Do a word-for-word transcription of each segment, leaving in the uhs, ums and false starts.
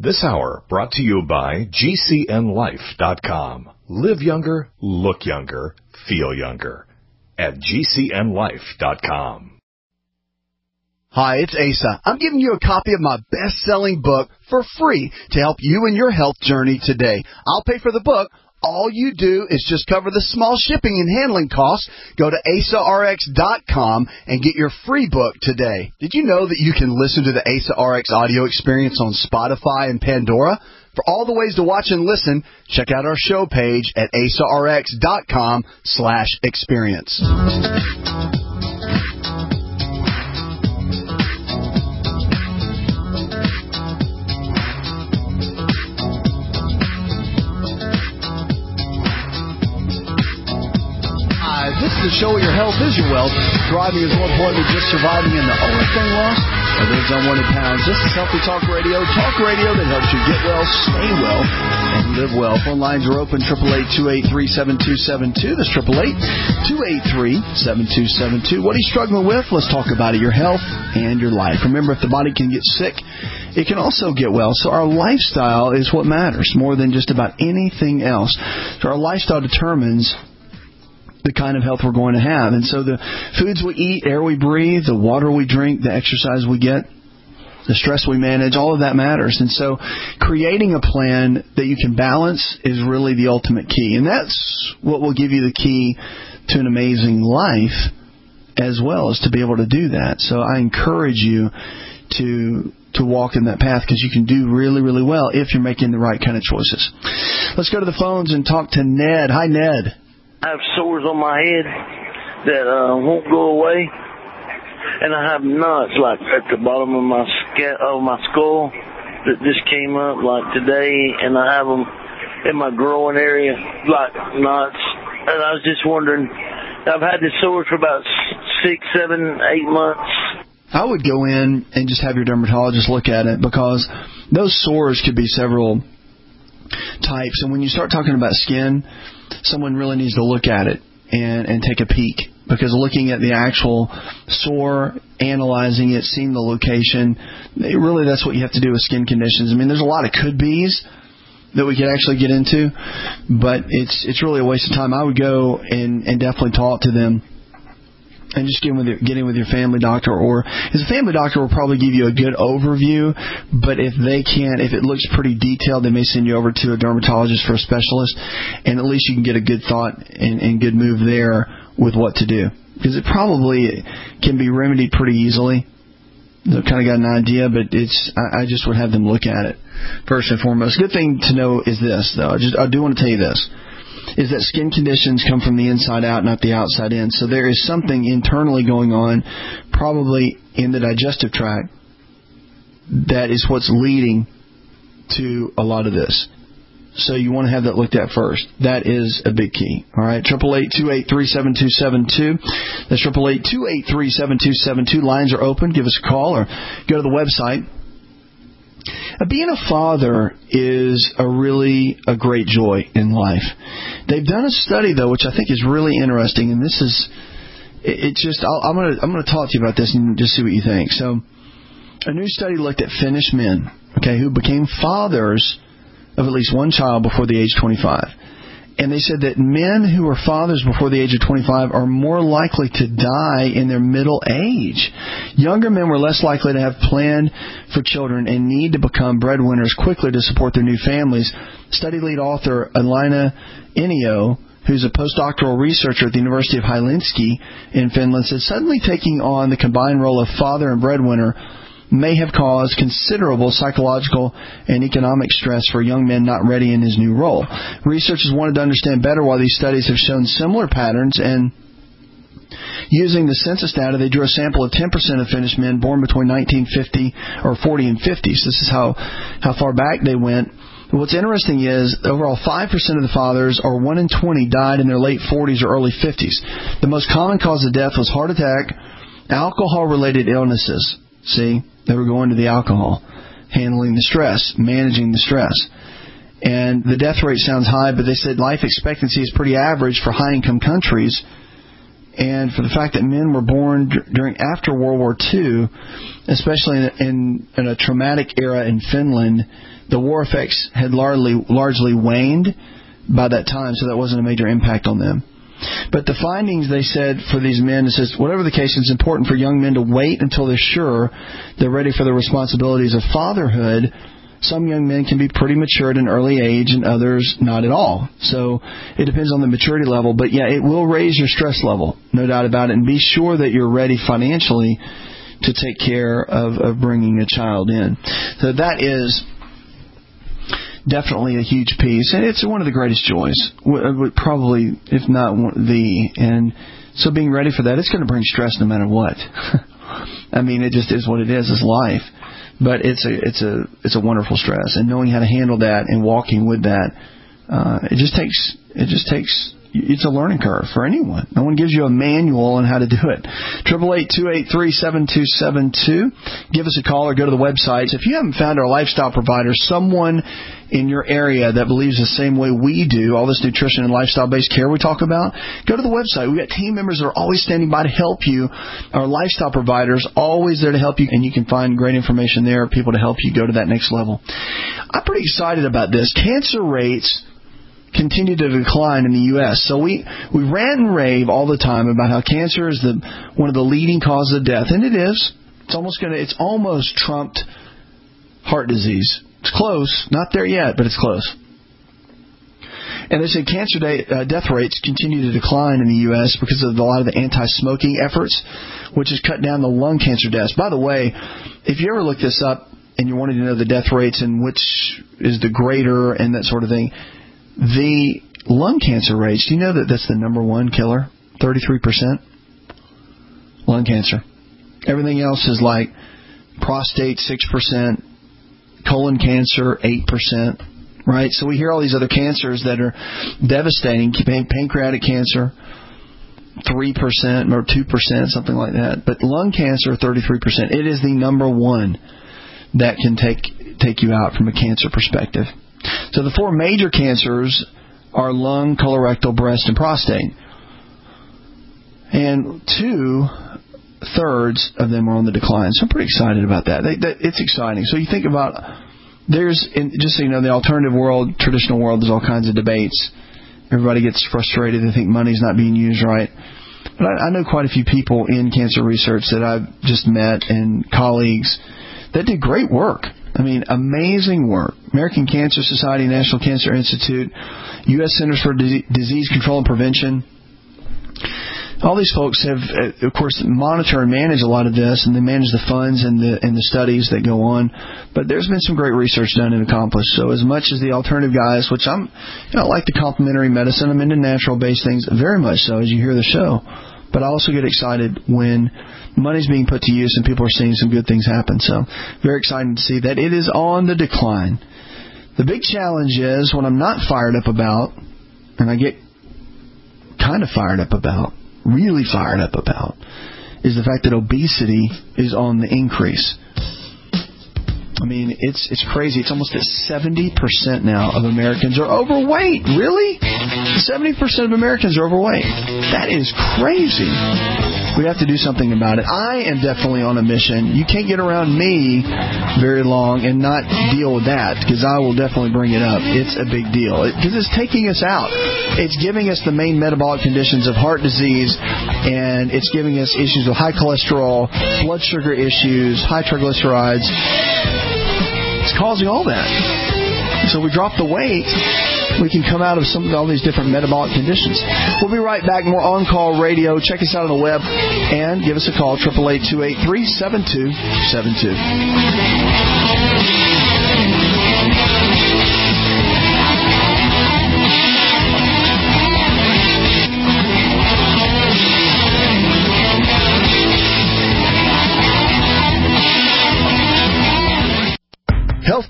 This hour brought to you by G C N life dot com. Live younger, look younger, feel younger at G C N life dot com. Hi, it's Asa. I'm giving you a copy of my best-selling book for free to help you in your health journey today. I'll pay for the book. All you do is just cover the small shipping and handling costs. Go to asa r x dot com and get your free book today. Did you know that you can listen to the Asa R X audio experience on Spotify and Pandora? For all the ways to watch and listen, check out our show page at asa r x dot com slash experience. This is the show where your health is your wealth. Driving is more important than just surviving, and the only thing lost are those unwanted pounds. This is Healthy Talk Radio, talk radio that helps you get well, stay well, and live well. Phone lines are open, eight eight eight, two eight three, seven two seven two. That's eight eight eight, two eight three, seven two seven two. What are you struggling with? Let's talk about it, your health and your life. Remember, if the body can get sick, it can also get well. So our lifestyle is what matters more than just about anything else. So our lifestyle determines the kind of health we're going to have. And so the foods we eat, air we breathe, the water we drink, the exercise we get, the stress we manage, all of that matters. And so creating a plan that you can balance is really the ultimate key. And that's what will give you the key to an amazing life as well, as to be able to do that. So I encourage you to to walk in that path, because you can do really, really well if you're making the right kind of choices. Let's go to the phones and talk to Ned. Hi, Ned. I have sores on my head that uh, won't go away, and I have knots like at the bottom of my sca- of my skull that just came up like today, and I have them in my groin area like knots. And I was just wondering, I've had this sore for about six, seven, eight months. I would go in and just have your dermatologist look at it, because those sores could be several types. And when you start talking about skin, someone really needs to look at it and, and take a peek, because looking at the actual sore, analyzing it, seeing the location, it really that's what you have to do with skin conditions. I mean, there's a lot of could-be's that we could actually get into, but it's it's really a waste of time. I would go and, and definitely talk to them and just get in with your, get in with your family doctor, or because a family doctor will probably give you a good overview, but if they can't, if it looks pretty detailed, they may send you over to a dermatologist for a specialist, and at least you can get a good thought and, and good move there with what to do, because it probably can be remedied pretty easily. They've kind of got an idea, but it's I, I just would have them look at it first and foremost. Good thing to know is this, though. I just I do want to tell you this. Is that skin conditions come from the inside out, not the outside in. So there is something internally going on, probably in the digestive tract, that is what's leading to a lot of this. So you want to have that looked at first. That is a big key. All right, eight eight eight, two eight three, seven two seven two. That's eight eight eight, two eight three, seven two seven two. Lines are open. Give us a call or go to the website. Being a father is a really a great joy in life. They've done a study, though, which I think is really interesting, and this is it, it just I'll, I'm going to I'm going to talk to you about this and just see what you think. So, a new study looked at Finnish men, okay, who became fathers of at least one child before the age of twenty-five. And they said that men who are fathers before the age of twenty-five are more likely to die in their middle age. Younger men were less likely to have planned for children and need to become breadwinners quickly to support their new families. Study lead author Elina Inio, who's a postdoctoral researcher at the University of Helsinki in Finland, said suddenly taking on the combined role of father and breadwinner may have caused considerable psychological and economic stress for young men not ready in his new role. Researchers wanted to understand better why these studies have shown similar patterns, and using the census data, they drew a sample of ten percent of Finnish men born between nineteen fifty or forty and fifty. So this is how, how far back they went. What's interesting is overall five percent of the fathers, or one in twenty, died in their late forties or early fifties. The most common cause of death was heart attack, alcohol-related illnesses. See, they were going to the alcohol, handling the stress, managing the stress. And the death rate sounds high, but they said life expectancy is pretty average for high-income countries. And for the fact that men were born d- during after World War Two, especially in, in, in a traumatic era in Finland, the war effects had largely largely waned by that time, so that wasn't a major impact on them. But the findings, they said, for these men, it says, whatever the case, it's important for young men to wait until they're sure they're ready for the responsibilities of fatherhood. Some young men can be pretty mature at an early age and others not at all. So it depends on the maturity level. But, yeah, it will raise your stress level, no doubt about it. And be sure that you're ready financially to take care of, of bringing a child in. So that is definitely a huge piece. And it's one of the greatest joys, probably, if not one, the. And so being ready for that, it's going to bring stress no matter what. I mean, it just is what it is. It's life. But it's a it's a it's a wonderful stress, and knowing how to handle that and walking with that, uh, it just takes it just takes it's a learning curve for anyone. No one gives you a manual on how to do it. Triple eight two eight three seven two seven two. Give us a call or go to the websites. If you haven't found our lifestyle provider, someone in your area that believes the same way we do, all this nutrition and lifestyle-based care we talk about, go to the website. We've got team members that are always standing by to help you. Our lifestyle providers always there to help you, and you can find great information there, people to help you go to that next level. I'm pretty excited about this. Cancer rates continue to decline in the U S So we, we rant and rave all the time about how cancer is the one of the leading causes of death, and it is. It's almost gonna it's almost trumped heart disease. It's close, not there yet, but it's close. And they say cancer day, uh, death rates continue to decline in the U S because of a lot of the anti-smoking efforts, which has cut down the lung cancer deaths. By the way, if you ever look this up and you wanted to know the death rates and which is the greater and that sort of thing, the lung cancer rates, do you know that that's the number one killer? thirty-three percent lung cancer. Everything else is like prostate, six percent, colon cancer, eight percent, right? So we hear all these other cancers that are devastating. Pancreatic cancer, three percent or two percent, something like that. But lung cancer, thirty-three percent. It is the number one that can take take you out from a cancer perspective. So the four major cancers are lung, colorectal, breast, and prostate. And two-thirds of them are on the decline. So I'm pretty excited about that. They, that it's exciting. So you think about, there's, in, just so you know, the alternative world, traditional world, there's all kinds of debates. Everybody gets frustrated. They think money's not being used right. But I, I know quite a few people in cancer research that I've just met and colleagues that did great work. I mean, amazing work. American Cancer Society, National Cancer Institute, U S Centers for D- Disease Control and Prevention. All these folks have, of course, monitor and manage a lot of this, and they manage the funds and the and the studies that go on. But there's been some great research done and accomplished. So as much as the alternative guys, which I'm, you know, I like the complementary medicine, I'm into natural-based things very much so as you hear the show. But I also get excited when money's being put to use and people are seeing some good things happen. So very excited to see that it is on the decline. The big challenge is what I'm not fired up about, and I get kind of fired up about, really fired up about, is the fact that obesity is on the increase. I mean, it's it's crazy. It's almost at seventy percent now of Americans are overweight. Really? seventy percent of Americans are overweight. That is crazy. We have to do something about it. I am definitely on a mission. You can't get around me very long and not deal with that, because I will definitely bring it up. It's a big deal. Because it, it's taking us out. It's giving us the main metabolic conditions of heart disease, and it's giving us issues with high cholesterol, blood sugar issues, high triglycerides. It's causing all that. So we drop the weight, we can come out of some all these different metabolic conditions. We'll be right back. More On Call Radio. Check us out on the web and give us a call, eight eight eight, two eight three, seven two seven two.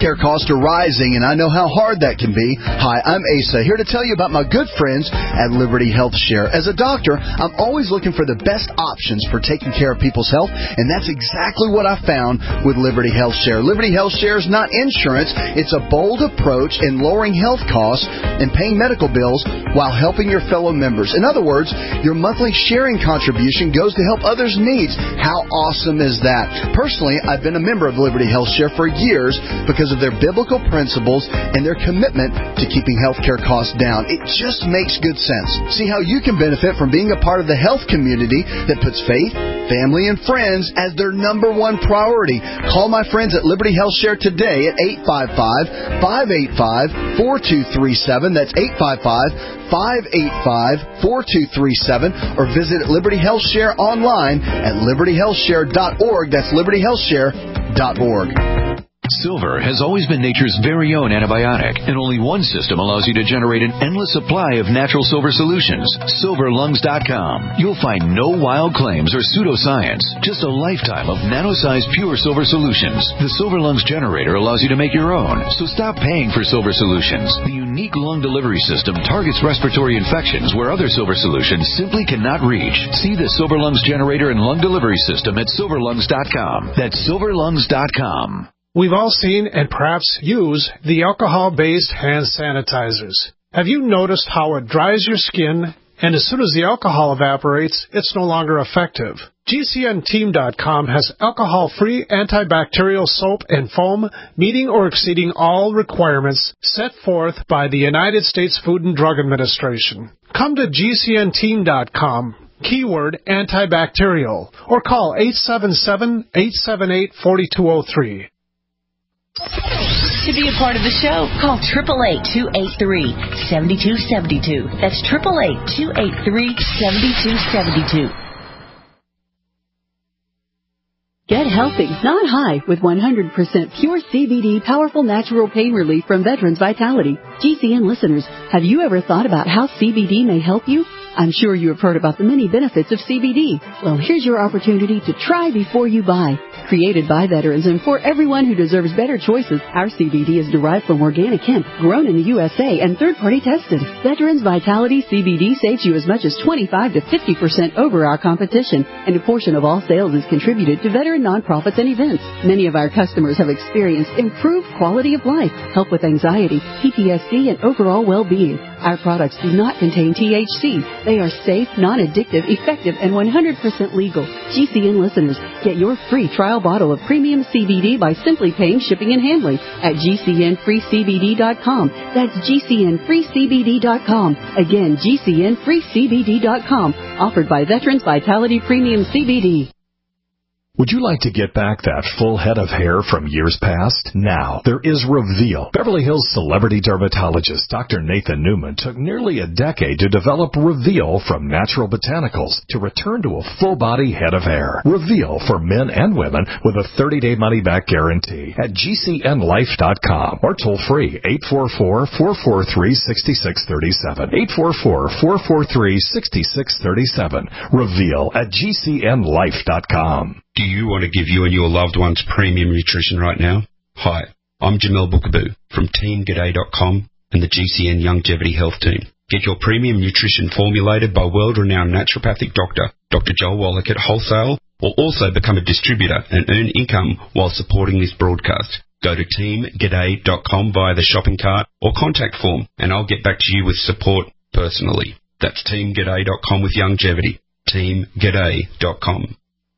healthcare costs are rising, and I know how hard that can be. Hi, I'm Asa, here to tell you about my good friends at Liberty Health Share. As a doctor, I'm always looking for the best options for taking care of people's health, and that's exactly what I found with Liberty Health Share. Liberty Health Share is not insurance. It's a bold approach in lowering health costs and paying medical bills while helping your fellow members. In other words, your monthly sharing contribution goes to help others' needs. How awesome is that? Personally, I've been a member of Liberty Health Share for years because of their biblical principles and their commitment to keeping healthcare costs down. It just makes good sense. See how you can benefit from being a part of the health community that puts faith, family, and friends as their number one priority. Call my friends at Liberty Health Share today at eight five five, five eight five, four two three seven. That's eight five five, five eight five, four two three seven. Or visit Liberty Health Share online at liberty health share dot org. That's liberty health share dot org. Silver has always been nature's very own antibiotic, and only one system allows you to generate an endless supply of natural silver solutions. silver lungs dot com. You'll find no wild claims or pseudoscience, just a lifetime of nano-sized pure silver solutions. The Silver Lungs generator allows you to make your own, so stop paying for silver solutions. The unique lung delivery system targets respiratory infections where other silver solutions simply cannot reach. See the Silver Lungs generator and lung delivery system at silver lungs dot com. That's silver lungs dot com. We've all seen and perhaps use the alcohol-based hand sanitizers. Have you noticed how it dries your skin, and as soon as the alcohol evaporates, it's no longer effective? G C N team dot com has alcohol-free antibacterial soap and foam meeting or exceeding all requirements set forth by the United States Food and Drug Administration. Come to G C N team dot com. Keyword antibacterial, or call eight seven seven, eight seven eight, four two zero three. To be a part of the show, call eight eight eight, two eight three, seven two seven two. That's eight eight eight, two eight three, seven two seven two. Get healthy, not high, with one hundred percent pure C B D powerful natural pain relief from Veterans Vitality. G C N listeners, have you ever thought about how C B D may help you? I'm sure you have heard about the many benefits of C B D. Well, here's your opportunity to try before you buy. Created by veterans and for everyone who deserves better choices, our C B D is derived from organic hemp, grown in the U S A, and third-party tested. Veterans Vitality C B D saves you as much as twenty-five to fifty percent over our competition, and a portion of all sales is contributed to veteran nonprofits and events. Many of our customers have experienced improved quality of life, help with anxiety, P T S D, and overall well-being. Our products do not contain T H C. They are safe, non-addictive, effective, and one hundred percent legal. G C N listeners, get your free trial bottle of premium C B D by simply paying shipping and handling at G C N free C B D dot com. That's G C N free C B D dot com. Again, G C N free C B D dot com. Offered by Veterans Vitality Premium C B D. Would you like to get back that full head of hair from years past? Now, there is Reveal. Beverly Hills celebrity dermatologist Doctor Nathan Newman took nearly a decade to develop Reveal from natural botanicals to return to a full-body head of hair. Reveal for men and women with a thirty-day money-back guarantee at G C N life dot com or toll-free eight four four, four four three, six six three seven. eight four four, four four three, six six three seven. Reveal at G C N life dot com. Do you want to give you and your loved ones premium nutrition right now? Hi, I'm Jamel Bookaboo from team g'day dot com and the G C N Longevity Health Team. Get your premium nutrition formulated by world-renowned naturopathic doctor, Doctor Joel Wallach at wholesale, or also become a distributor and earn income while supporting this broadcast. Go to team g'day dot com via the shopping cart or contact form, and I'll get back to you with support personally. That's team g'day dot com with longevity. team g'day dot com.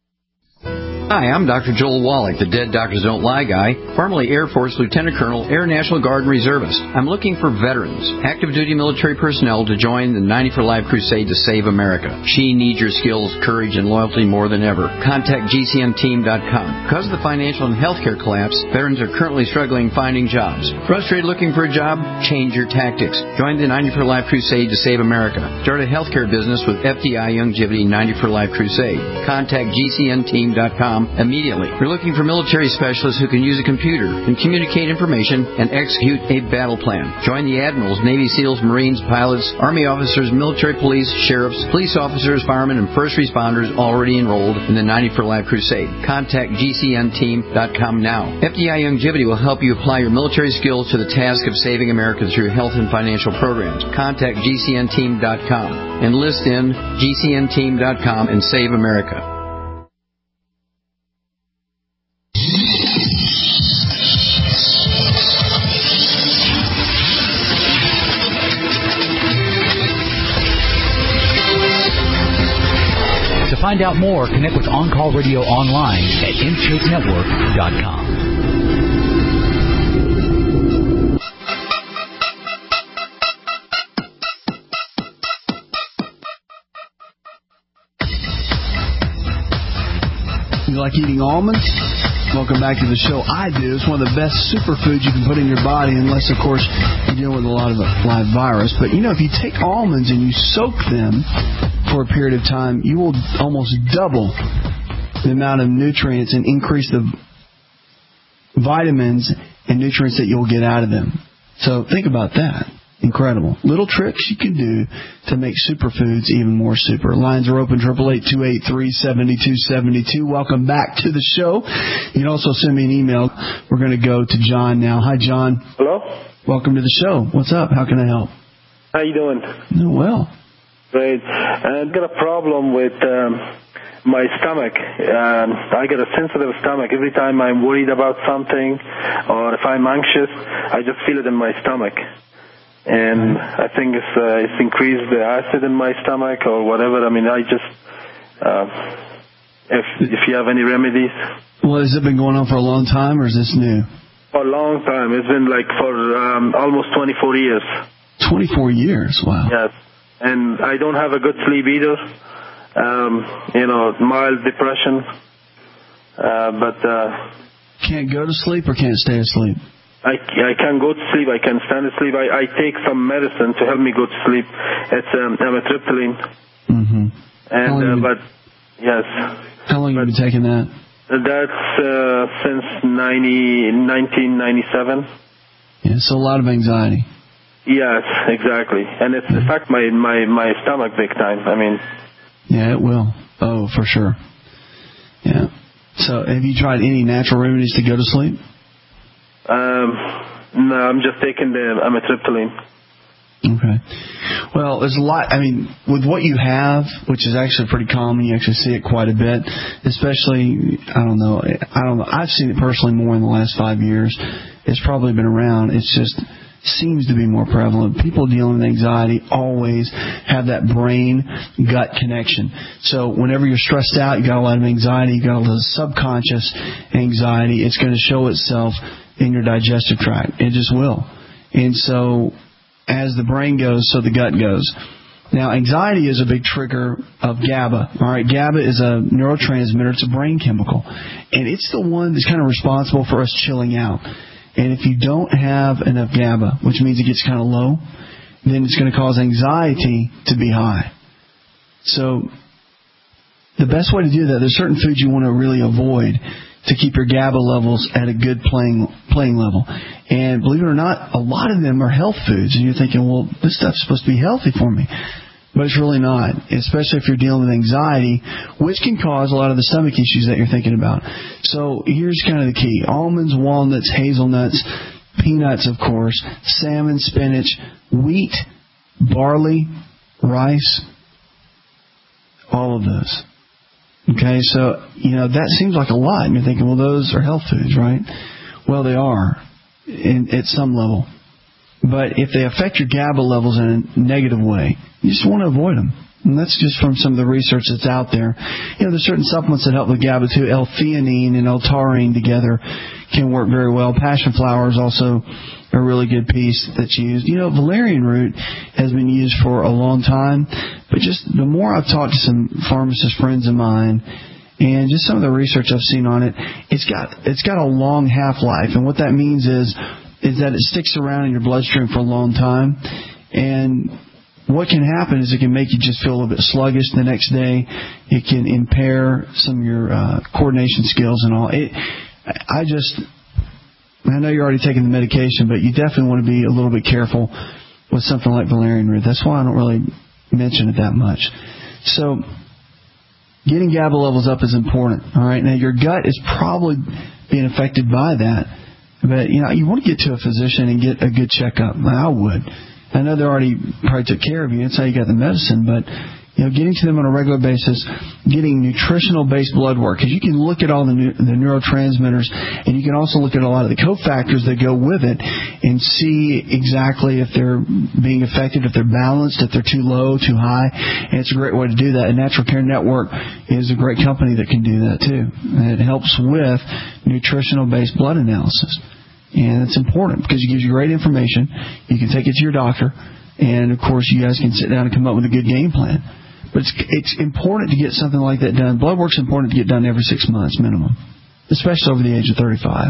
Hi, I'm Doctor Joel Wallach, the Dead Doctors Don't Lie guy, formerly Air Force Lieutenant Colonel, Air National Guard and Reservist. I'm looking for veterans, active duty military personnel to join the ninety for Life crusade to save America. She needs your skills, courage, and loyalty more than ever. Contact G C N team dot com. Because of the financial and healthcare collapse, veterans are currently struggling finding jobs. Frustrated looking for a job? Change your tactics. Join the ninety for Life crusade to save America. Start a healthcare business with F D I Longevity ninety for Life crusade. Contact G C N team dot com immediately. You're looking for military specialists who can use a computer and communicate information and execute a battle plan. Join the admirals, Navy SEALs, Marines, pilots, Army officers, military police, sheriffs, police officers, firemen, and first responders already enrolled in the ninety for Life Crusade. Contact G C N team dot com now. F D I Longevity will help you apply your military skills to the task of saving America through health and financial programs. Contact G C N team dot com. Enlist in G C N team dot com and save America. To find out more, connect with On Call Radio online at in shape network dot com. You like eating almonds? Welcome back to the show. I do. It's one of the best superfoods you can put in your body, unless, of course, you're dealing with a lot of live virus. But, you know, if you take almonds and you soak them for a period of time, you will almost double the amount of nutrients and increase the vitamins and nutrients that you'll get out of them. So think about that. Incredible. Little tricks you can do to make superfoods even more super. Lines are open, eight eight eight, two eight three, seven two seven two. Welcome back to the show. You can also send me an email. We're going to go to John now. Hi, John. Hello. Welcome to the show. What's up? How can I help? How you doing? Oh, well. Great. I've got a problem with um, my stomach. Um, I get a sensitive stomach. Every time I'm worried about something or if I'm anxious, I just feel it in my stomach. And I think it's, uh, it's increased the acid in my stomach or whatever. I mean, I just, uh, if if you have any remedies. Well, has it been going on for a long time, or is this new? For a long time. It's been like for um, almost twenty-four years. twenty-four years? Wow. Yes. And I don't have a good sleep either. Um, you know, mild depression. Uh, but... Uh, can't go to sleep or can't stay asleep? I, I can go to sleep. I can stand asleep. I, I take some medicine to help me go to sleep. It's um, amitriptyline. Mm-hmm. And uh, been, but yes. How long have you been taking that? That's uh, since ninety, nineteen ninety-seven. Yeah, so a lot of anxiety. Yes, exactly. And it's mm-hmm. affected my, my, my stomach big time. I mean. Yeah, it will. Oh, for sure. Yeah. So have you tried any natural remedies to go to sleep? Um, no, I'm just taking the amitriptyline. Okay. Well, there's a lot, I mean, with what you have, which is actually pretty common, you actually see it quite a bit, especially, I don't know, I don't know, I've seen it personally more in the last five years. It's probably been around. It's just seems to be more prevalent. People dealing with anxiety always have that brain-gut connection. So whenever you're stressed out, you got a lot of anxiety, you got a lot of subconscious anxiety, it's going to show itself in your digestive tract. It just will. And so as the brain goes, so the gut goes. Now, anxiety is a big trigger of GABA. All right, GABA is a neurotransmitter. It's a brain chemical. And it's the one that's kind of responsible for us chilling out. And if you don't have enough GABA, which means it gets kind of low, then it's going to cause anxiety to be high. So the best way to do that, there's certain foods you want to really avoid to keep your GABA levels at a good playing playing level. And believe it or not, a lot of them are health foods. And you're thinking, well, this stuff's supposed to be healthy for me. But it's really not, especially if you're dealing with anxiety, which can cause a lot of the stomach issues that you're thinking about. So here's kind of the key. Almonds, walnuts, hazelnuts, peanuts, of course, salmon, spinach, wheat, barley, rice, all of those. Okay, so, you know, that seems like a lot. And you're thinking, well, those are health foods, right? Well, they are in, at some level. But if they affect your GABA levels in a negative way, you just want to avoid them. And that's just from some of the research that's out there. You know, there's certain supplements that help with GABA too. L-theanine and L-taurine together can work very well. Passion flower is also a really good piece that's used. You know, valerian root has been used for a long time. But just the more I've talked to some pharmacist friends of mine, and just some of the research I've seen on it, it's got it's got a long half-life. And what that means is is that it sticks around in your bloodstream for a long time. And what can happen is it can make you just feel a little bit sluggish the next day. It can impair some of your uh, coordination skills and all. It, I just, I know you're already taking the medication, but you definitely want to be a little bit careful with something like valerian root. That's why I don't really mention it that much. So getting GABA levels up is important. All right. Now your gut is probably being affected by that, but you know you want to get to a physician and get a good checkup. I would. I know they already probably took care of you. That's how you got the medicine, but you know, getting to them on a regular basis, getting nutritional-based blood work, because you can look at all the, new, the neurotransmitters, and you can also look at a lot of the cofactors that go with it and see exactly if they're being affected, if they're balanced, if they're too low, too high. And it's a great way to do that. And Natural Care Network is a great company that can do that, too. And it helps with nutritional-based blood analysis. And it's important because it gives you great information. You can take it to your doctor. And, of course, you guys can sit down and come up with a good game plan. But it's, it's important to get something like that done. Blood work's important to get done every six months minimum, especially over the age of thirty-five.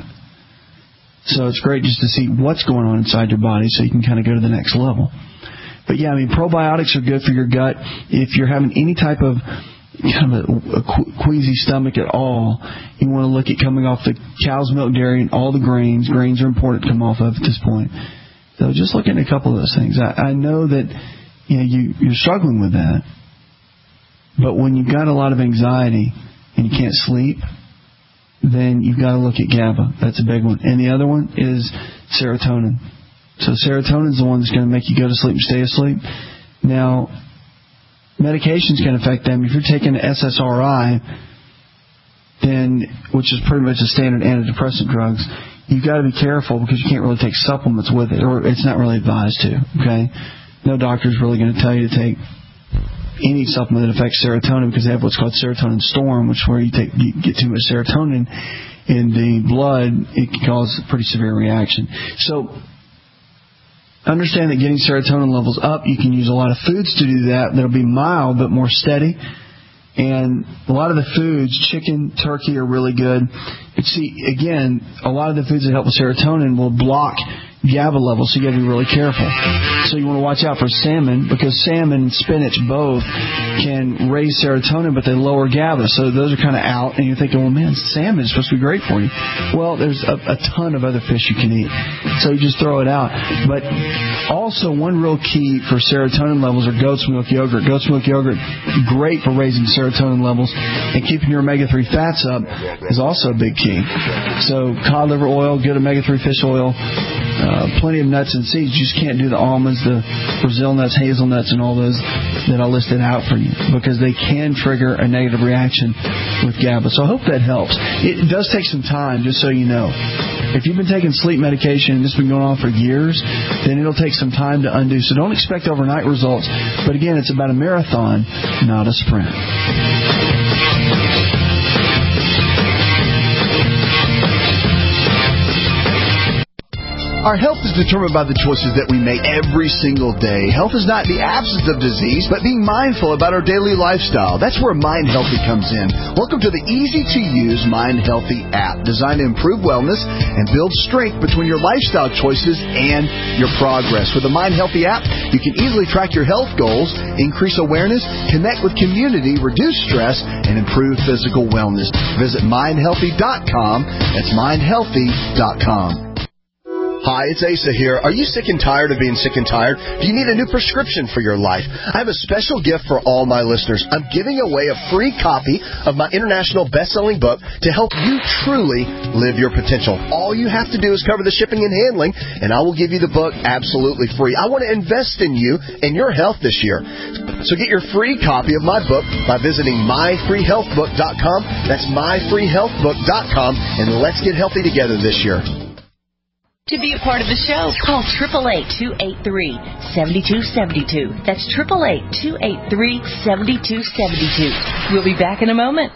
So it's great just to see what's going on inside your body so you can kind of go to the next level. But, yeah, I mean, probiotics are good for your gut. If you're having any type of kind of a, a queasy stomach at all, you want to look at coming off the cow's milk dairy and all the grains. Grains are important to come off of at this point. So just looking at a couple of those things. I, I know that you know, you, you're struggling with that. But when you've got a lot of anxiety and you can't sleep, then you've got to look at GABA. That's a big one. And the other one is serotonin. So serotonin is the one that's going to make you go to sleep and stay asleep. Now, medications can affect them. If you're taking S S R I, then, which is pretty much a standard antidepressant drugs, you've got to be careful because you can't really take supplements with it, or it's not really advised to, okay? No doctor's really going to tell you to take any supplement that affects serotonin because they have what's called serotonin storm, which where you, take, you get too much serotonin in the blood, it can cause a pretty severe reaction. So understand that getting serotonin levels up, you can use a lot of foods to do that. That'll be mild but more steady. And a lot of the foods, chicken, turkey, are really good. But see, again, a lot of the foods that help with serotonin will block GABA levels, so you got to be really careful. So you want to watch out for salmon, because salmon and spinach both can raise serotonin, but they lower GABA. So those are kind of out, and you're thinking, well, man, salmon is supposed to be great for you. Well, there's a, a ton of other fish you can eat, so you just throw it out. But also, one real key for serotonin levels are goat's milk yogurt. Goat's milk yogurt, great for raising serotonin levels, and keeping your omega three fats up is also a big key. So cod liver oil, good omega three fish oil, Uh, plenty of nuts and seeds. You just can't do the almonds, the Brazil nuts, hazelnuts, and all those that I listed out for you, because they can trigger a negative reaction with GABA. So I hope that helps. It does take some time, just so you know. If you've been taking sleep medication and this has been going on for years, then it'll take some time to undo. So don't expect overnight results. But again, it's about a marathon, not a sprint. Our health is determined by the choices that we make every single day. Health is not the absence of disease, but being mindful about our daily lifestyle. That's where Mind Healthy comes in. Welcome to the easy-to-use Mind Healthy app, designed to improve wellness and build strength between your lifestyle choices and your progress. With the Mind Healthy app, you can easily track your health goals, increase awareness, connect with community, reduce stress, and improve physical wellness. Visit mind healthy dot com. That's mind healthy dot com. Hi, it's Asa here. Are you sick and tired of being sick and tired? Do you need a new prescription for your life? I have a special gift for all my listeners. I'm giving away a free copy of my international best-selling book to help you truly live your potential. All you have to do is cover the shipping and handling, and I will give you the book absolutely free. I want to invest in you and your health this year. So get your free copy of my book by visiting my free health book dot com. That's my free health book dot com, and let's get healthy together this year. To be a part of the show, call eight eight eight, two eight three, seven two seven two. That's eight eight eight, two eight three, seven two seven two. We'll be back in a moment.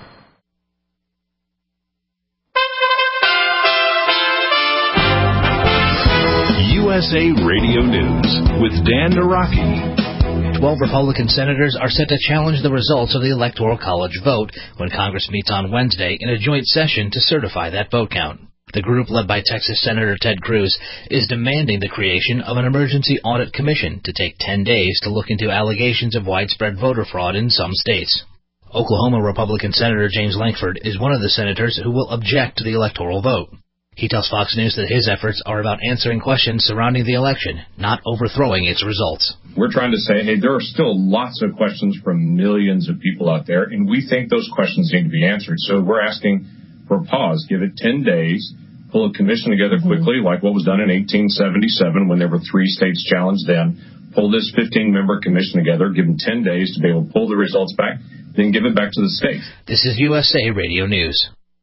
U S A Radio News with Dan Naraki. Twelve Republican senators are set to challenge the results of the Electoral College vote when Congress meets on Wednesday in a joint session to certify that vote count. The group, led by Texas Senator Ted Cruz, is demanding the creation of an emergency audit commission to take ten days to look into allegations of widespread voter fraud in some states. Oklahoma Republican Senator James Lankford is one of the senators who will object to the electoral vote. He tells Fox News that his efforts are about answering questions surrounding the election, not overthrowing its results. We're trying to say, hey, there are still lots of questions from millions of people out there, and we think those questions need to be answered. So we're asking for a pause, give it ten days, pull a commission together quickly, like what was done in eighteen seventy-seven when there were three states challenged then. Pull this fifteen-member commission together, give them ten days to be able to pull the results back, then give it back to the state. This is U S A Radio News.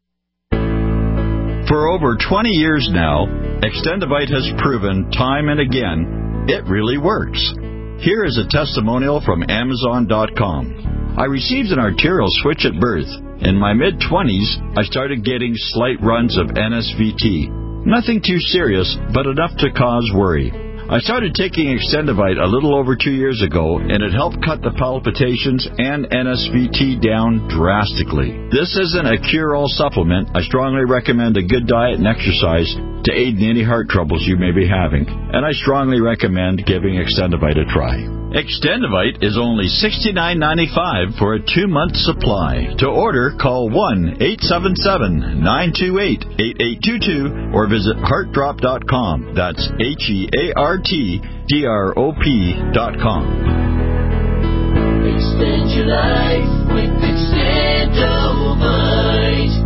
For over twenty years now, Extendivite has proven time and again it really works. Here is a testimonial from Amazon dot com. I received an arterial switch at birth. In my mid-twenties, I started getting slight runs of N S V T. Nothing too serious, but enough to cause worry. I started taking Extendivite a little over two years ago, and it helped cut the palpitations and N S V T down drastically. This isn't a cure-all supplement. I strongly recommend a good diet and exercise to aid in any heart troubles you may be having, and I strongly recommend giving Extendivite a try. Extendivite is only sixty-nine ninety-five for a two-month supply. To order, call one eight seven seven, nine two eight, eight eight two two or visit heart drop dot com. That's H E A R T D R O P dot com. Extend your life with Extendivite.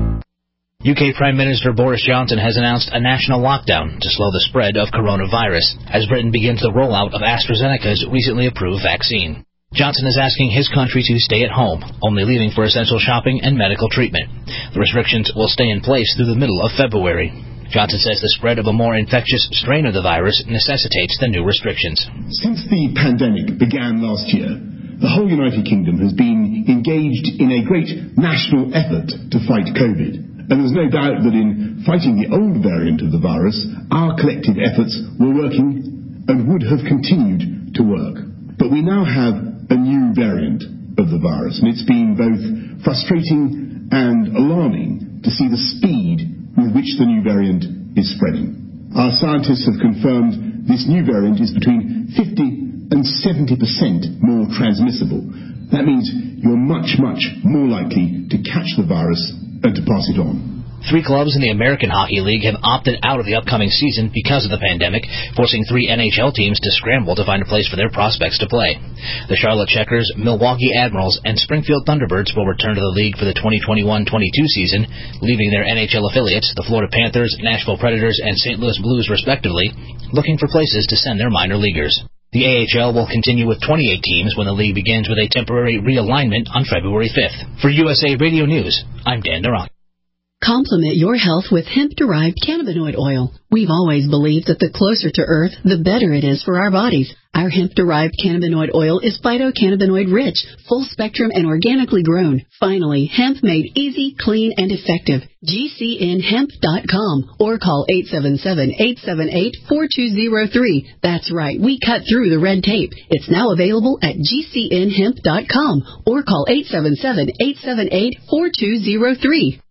U K Prime Minister Boris Johnson has announced a national lockdown to slow the spread of coronavirus as Britain begins the rollout of AstraZeneca's recently approved vaccine. Johnson is asking his country to stay at home, only leaving for essential shopping and medical treatment. The restrictions will stay in place through the middle of February. Johnson says the spread of a more infectious strain of the virus necessitates the new restrictions. Since the pandemic began last year, the whole United Kingdom has been engaged in a great national effort to fight COVID. And there's no doubt that in fighting the old variant of the virus, our collective efforts were working and would have continued to work. But we now have a new variant of the virus, and it's been both frustrating and alarming to see the speed with which the new variant is spreading. Our scientists have confirmed this new variant is between fifty and seventy percent more transmissible. That means you're much, much more likely to catch the virus and to pass it on. Three clubs in the American Hockey League have opted out of the upcoming season because of the pandemic, forcing three N H L teams to scramble to find a place for their prospects to play. The Charlotte Checkers, Milwaukee Admirals, and Springfield Thunderbirds will return to the league for the twenty twenty-one twenty-two season, leaving their N H L affiliates, the Florida Panthers, Nashville Predators, and Saint Louis Blues, respectively, looking for places to send their minor leaguers. The A H L will continue with twenty-eight teams when the league begins with a temporary realignment on February fifth. For U S A Radio News, I'm Dan Durant. Complement your health with hemp-derived cannabinoid oil. We've always believed that the closer to Earth, the better it is for our bodies. Our hemp-derived cannabinoid oil is phytocannabinoid-rich, full-spectrum, and organically grown. Finally, hemp made easy, clean, and effective. G C N hemp dot com or call eight seven seven, eight seven eight, four two zero three. That's right, we cut through the red tape. It's now available at G C N hemp dot com or call eight seven seven, eight seven eight, four two zero three.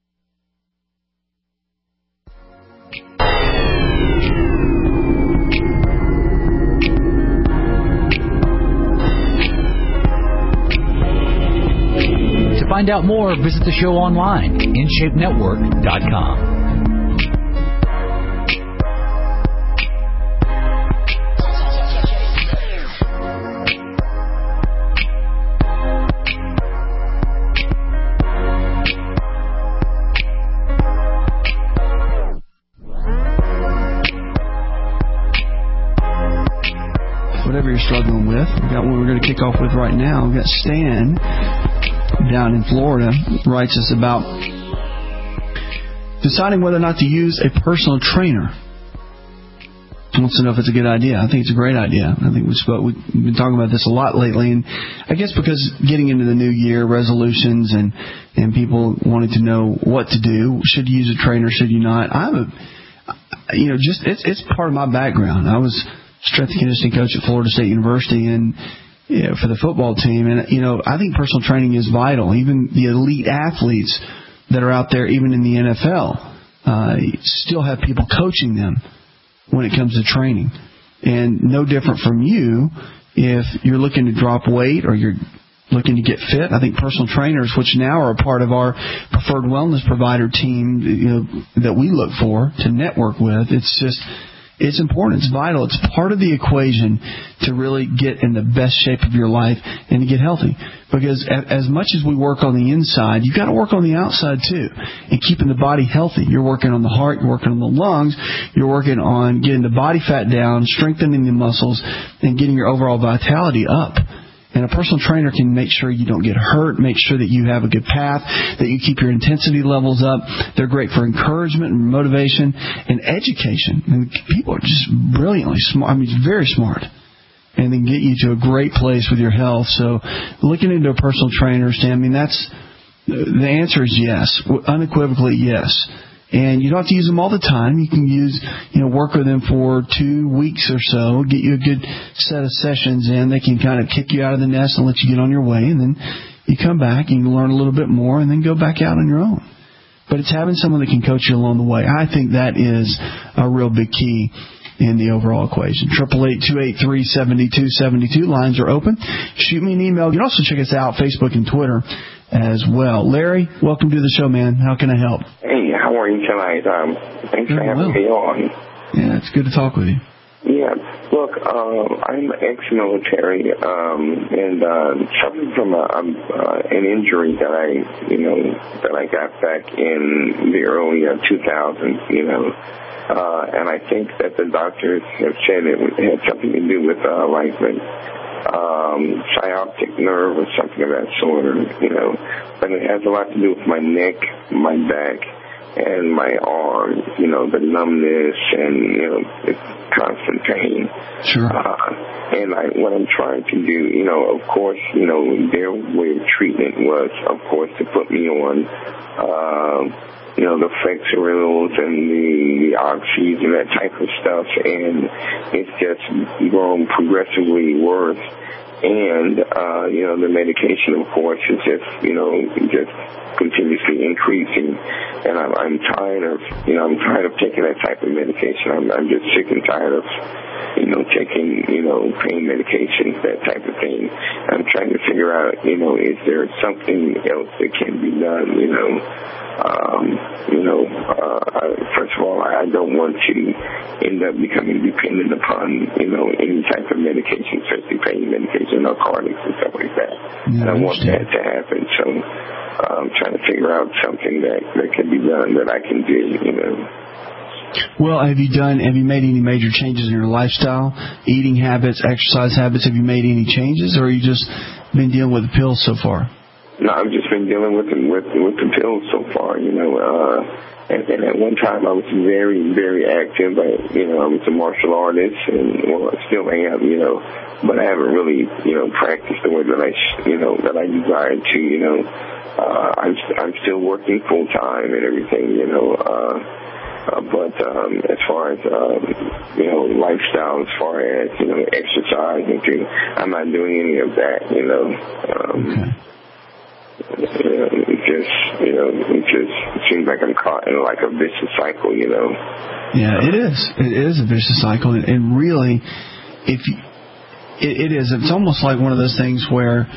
To find out more, visit the show online, in shape network dot com. Whatever you're struggling with, we've got one we're going to kick off with right now. We've got Stan down in Florida writes us about deciding whether or not to use a personal trainer. He wants to know if it's a good idea. I think it's a great idea. I think we spoke, we've been talking about this a lot lately, and I guess because getting into the new year, resolutions and and people wanting to know what to do. Should you use a trainer? Should you not? I'm a, you know, just it's it's part of my background. I was strength and conditioning coach at Florida State University, and you know, for the football team. And, you know, I think personal training is vital. Even the elite athletes that are out there, even in the N F L, uh, still have people coaching them when it comes to training. And no different from you, if you're looking to drop weight or you're looking to get fit, I think personal trainers, which now are a part of our preferred wellness provider team, you know, that we look for to network with, it's just, it's important. It's vital. It's part of the equation to really get in the best shape of your life and to get healthy. Because as much as we work on the inside, you've got to work on the outside too, and keeping the body healthy. You're working on the heart, you're working on the lungs, you're working on getting the body fat down, strengthening the muscles, and getting your overall vitality up. And a personal trainer can make sure you don't get hurt, make sure that you have a good path, that you keep your intensity levels up. They're great for encouragement and motivation and education. And people are just brilliantly smart. I mean, very smart. And they can get you to a great place with your health. So looking into a personal trainer, Stan, I mean, that's, the answer is yes, unequivocally yes. And you don't have to use them all the time. You can use, you know, work with them for two weeks or so, get you a good set of sessions in. They can kind of kick you out of the nest and let you get on your way. And then you come back and you learn a little bit more and then go back out on your own. But it's having someone that can coach you along the way. I think that is a real big key in the overall equation. eight eight eight, two eight three, seven two seven two. Lines are open. Shoot me an email. You can also check us out, Facebook and Twitter as well. Larry, welcome to the show, man. How can I help? Hey, how are you tonight? Um, thanks for having me on. Yeah, it's good to talk with you. Yeah, look, um, I'm ex-military um, and uh, suffering from a, um, uh, an injury that I, you know, that I got back in the early uh, two thousands, you know. Uh, and I think that the doctors have said it had something to do with uh, like the um, sciatic nerve or something of that sort, or, you know. But it has a lot to do with my neck, my back, and my arm, you know, the numbness and, you know, the constant pain. Sure. Uh, and I, what I'm trying to do, you know, of course, you know, their way of treatment was, of course, to put me on, uh, you know, the Flexerils and the, the Oxys and that type of stuff, and it's just grown progressively worse. And, uh, you know, the medication, of course, is just, you know, just continuously increasing. And I'm, I'm tired of, you know, I'm tired of taking that type of medication. I'm, I'm just sick and tired of, you know, taking, you know, pain medications, that type of thing. I'm trying to figure out, you know, is there something else that can be done, you know? Um, you know, uh, first of all, I don't want to end up becoming dependent upon, you know, any type of medication, especially pain medication, narcotics and stuff like that. Yeah, and I, I want understand. that to happen. So uh, I'm trying to figure out something that, that can be done that I can do, you know. Well, have you done, have you made any major changes in your lifestyle, eating habits, exercise habits? Have you made any changes, or have you just been dealing with the pills so far? No, I've just been dealing with the, with, with the pills so far, you know. Uh, and, and at one time I was very, very active. I, you know, I was a martial artist, and, well, I still am, you know. But I haven't really, you know, practiced the way that I, you know, that I desired to, you know. Uh, I'm, I'm still working full time and everything, you know. Uh, uh, but um, as far as, um, you know, lifestyle, as far as, you know, exercise and things, I'm not doing any of that, you know. Um, okay. You know, it just, you know, it just it seems like I'm caught in like a vicious cycle, you know. Yeah, it is. It is a vicious cycle, and, and really, if you, it, it is, it's almost like one of those things where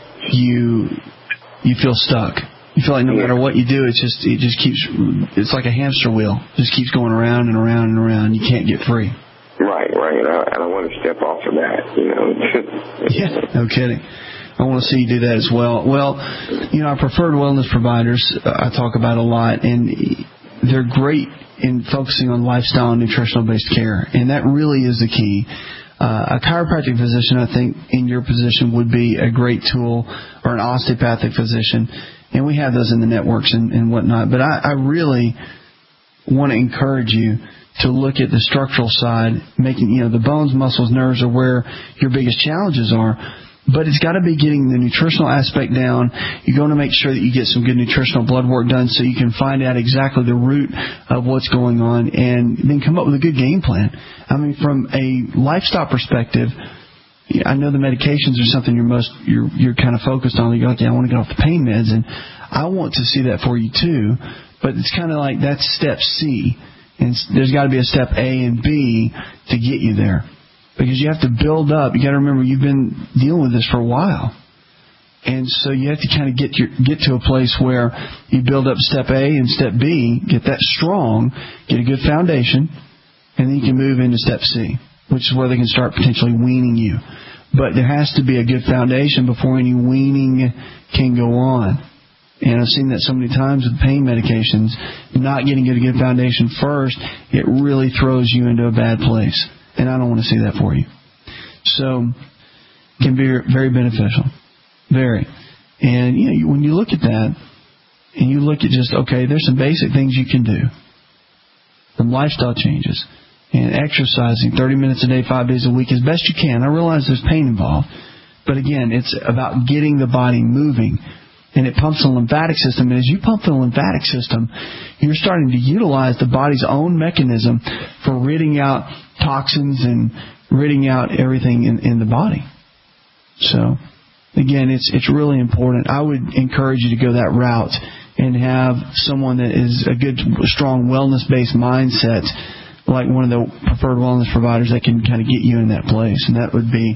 you you feel stuck. You feel like no matter what you do, it's just it just keeps. It's like a hamster wheel. It just keeps going around and around and around. You can't get free. Right, right. And I, and I want to step off of that, you know. Yeah, no kidding. I want to see you do that as well. Well, you know, our preferred wellness providers, uh, I talk about a lot, and they're great in focusing on lifestyle and nutritional-based care, and that really is the key. Uh, a chiropractic physician, I think, in your position would be a great tool, or an osteopathic physician, and we have those in the networks and, and whatnot. But I, I really want to encourage you to look at the structural side, making, you know, the bones, muscles, nerves are where your biggest challenges are. But it's got to be getting the nutritional aspect down. You're going to make sure that you get some good nutritional blood work done so you can find out exactly the root of what's going on and then come up with a good game plan. I mean, from a lifestyle perspective, I know the medications are something you're most you're you're kind of focused on. You go, okay, I want to get off the pain meds, and I want to see that for you too. But it's kind of like that's step C, and there's got to be a step A and B to get you there, because you have to build up. You got to remember you've been dealing with this for a while, and so you have to kind of get your get to a place where you build up step A and step B, get that strong, get a good foundation, and then you can move into step C, which is where they can start potentially weaning you. But there has to be a good foundation before any weaning can go on. And I've seen that so many times with pain medications, not getting a good foundation first, it really throws you into a bad place. And I don't want to see that for you. So it can be very beneficial. Very. And you know, when you look at that, and you look at just, okay, there's some basic things you can do. Some lifestyle changes. And exercising thirty minutes a day, five days a week as best you can. I realize there's pain involved. But again, it's about getting the body moving. And it pumps the lymphatic system. And as you pump the lymphatic system, you're starting to utilize the body's own mechanism for ridding out toxins and ridding out everything in, in the body. So, again, it's it's really important. I would encourage you to go that route and have someone that is a good, strong, wellness-based mindset, like one of the preferred wellness providers that can kind of get you in that place. And that would be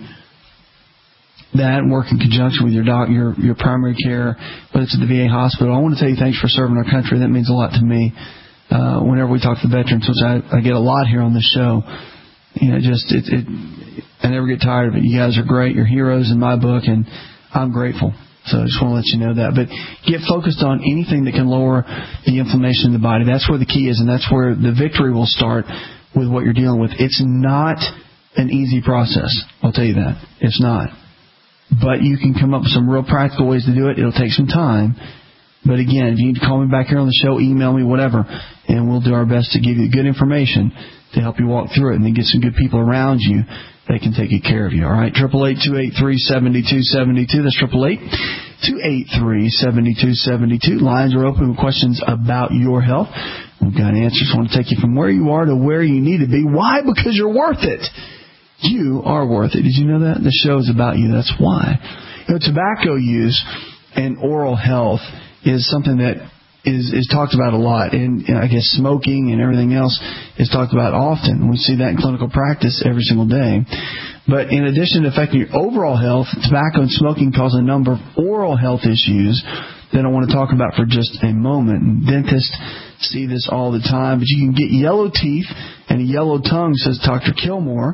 that, and work in conjunction with your doc, your your primary care, whether it's at the V A hospital. I want to tell you thanks for serving our country. That means a lot to me. Uh, whenever we talk to veterans, which I, I get a lot here on this show, you know, just it, it, I never get tired of it. You guys are great. You're heroes in my book, and I'm grateful. So I just want to let you know that. But get focused on anything that can lower the inflammation in the body. That's where the key is, and that's where the victory will start with what you're dealing with. It's not an easy process. I'll tell you that. It's not. But you can come up with some real practical ways to do it. It'll take some time. But again, if you need to call me back here on the show, email me, whatever, and we'll do our best to give you good information to help you walk through it, and then get some good people around you that can take good care of you. All right, eight eight eight, two eight three, seven two seven two. That's eight eight eight, two eight three, seven two seven two. Lines are open with questions about your health. We've got answers. I want to take you from where you are to where you need to be. Why? Because you're worth it. You are worth it. Did you know that? The show is about you. That's why. You know, tobacco use and oral health is something that is, is talked about a lot. And, and I guess smoking and everything else is talked about often. We see that in clinical practice every single day. But in addition to affecting your overall health, tobacco and smoking cause a number of oral health issues that I want to talk about for just a moment. And dentists see this all the time. But you can get yellow teeth and a yellow tongue, says Doctor Kilmore.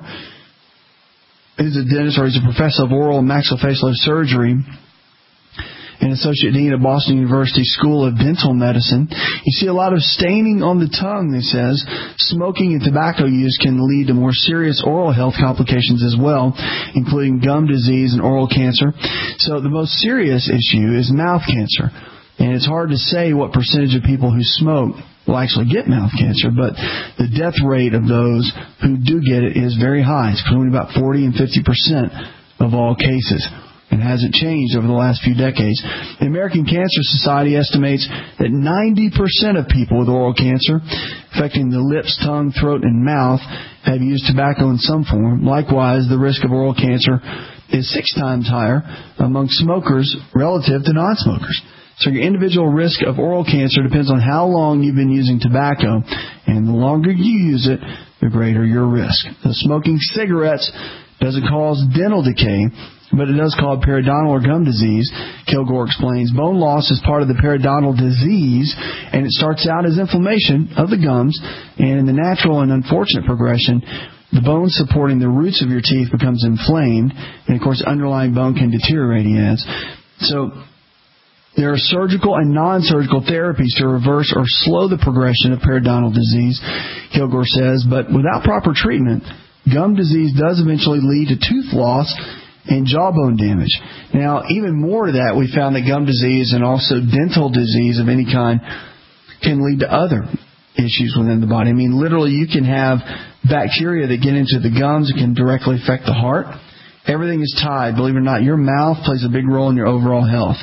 He's a dentist, or he's a professor of oral and maxillofacial surgery and associate dean of Boston University School of Dental Medicine. You see a lot of staining on the tongue, he says. Smoking and tobacco use can lead to more serious oral health complications as well, including gum disease and oral cancer. So the most serious issue is mouth cancer. And it's hard to say what percentage of people who smoke will actually get mouth cancer, but the death rate of those who do get it is very high. It's between about forty and fifty percent of all cases. It hasn't changed over the last few decades. The American Cancer Society estimates that ninety percent of people with oral cancer, affecting the lips, tongue, throat, and mouth, have used tobacco in some form. Likewise, the risk of oral cancer is six times higher among smokers relative to non-smokers. So your individual risk of oral cancer depends on how long you've been using tobacco, and the longer you use it, the greater your risk. The smoking cigarettes doesn't cause dental decay, but it does cause periodontal or gum disease. Kilgore explains bone loss is part of the periodontal disease, and it starts out as inflammation of the gums, and in the natural and unfortunate progression, the bone supporting the roots of your teeth becomes inflamed, and of course, underlying bone can deteriorate, he adds. So there are surgical and non-surgical therapies to reverse or slow the progression of periodontal disease, Kilgore says, but without proper treatment, gum disease does eventually lead to tooth loss and jawbone damage. Now, even more to that, we found that gum disease and also dental disease of any kind can lead to other issues within the body. I mean, literally, you can have bacteria that get into the gums that can directly affect the heart. Everything is tied. Believe it or not, your mouth plays a big role in your overall health.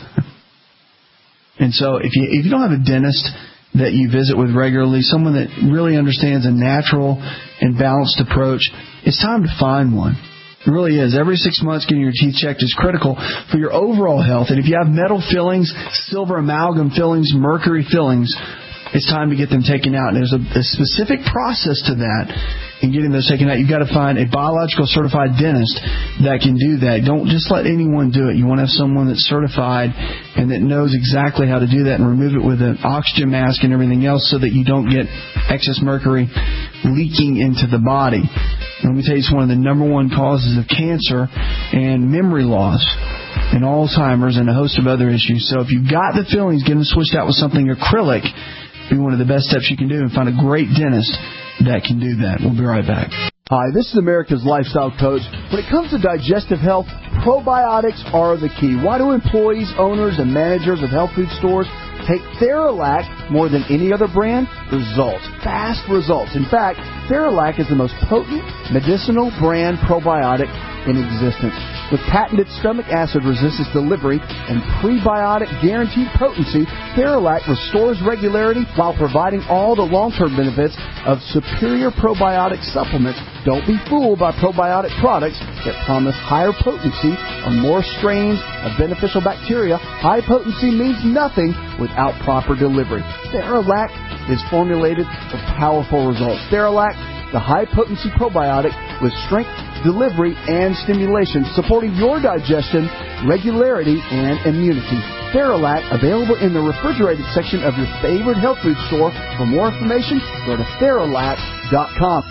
And so if you if you don't have a dentist that you visit with regularly, someone that really understands a natural and balanced approach, it's time to find one. It really is. Every six months getting your teeth checked is critical for your overall health. And if you have metal fillings, silver amalgam fillings, mercury fillings, it's time to get them taken out. And there's a, a specific process to that. In getting those taken out, you've got to find a biological certified dentist that can do that. Don't just let anyone do it. You want to have someone that's certified and that knows exactly how to do that and remove it with an oxygen mask and everything else so that you don't get excess mercury leaking into the body. And let me tell you, it's one of the number one causes of cancer and memory loss and Alzheimer's and a host of other issues. So if you've got the fillings, get them switched out with something acrylic. Be one of the best steps you can do, and find a great dentist that can do that. We'll be right back. Hi, this is America's Lifestyle Coach. When it comes to digestive health, probiotics are the key. Why do employees, owners, and managers of health food stores take Theralac more than any other brand? Results. Fast results. In fact, Theralac is the most potent medicinal brand probiotic in existence. With patented stomach acid resistance delivery and prebiotic guaranteed potency, Theralac restores regularity while providing all the long-term benefits of superior probiotic supplements. Don't be fooled by probiotic products that promise higher potency or more strains of beneficial bacteria. High potency means nothing without proper delivery. Theralac is formulated for powerful results. Theralac, the high-potency probiotic with strength, delivery, and stimulation, supporting your digestion, regularity, and immunity. Theralac, available in the refrigerated section of your favorite health food store. For more information, go to Theralac dot com.